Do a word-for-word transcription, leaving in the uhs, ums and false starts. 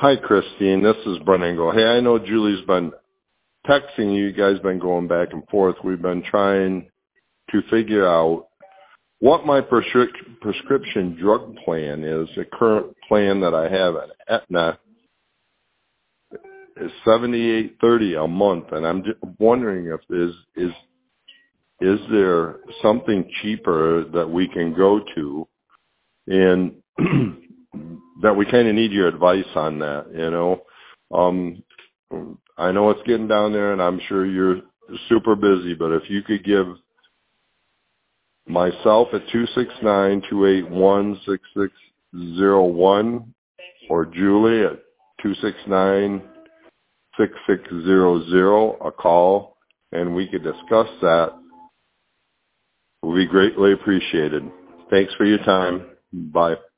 Hi, Christine. This is Brent Engel. Hey, I know Julie's been texting you. You guys been going back and forth. We've been trying to figure out what my prescri- prescription drug plan is. The current plan that I have at Aetna is seventy-eight thirty a month, and I'm just wondering if is is is there something cheaper that we can go to, and that we kind of need your advice on that. You know, um, I know it's getting down there, and I'm sure you're super busy, but if you could give myself at two six nine, two eight one, six six zero one or Julie at two six nine, six six zero zero a call, and we could discuss that, it would be greatly appreciated. Thanks for your time. Bye.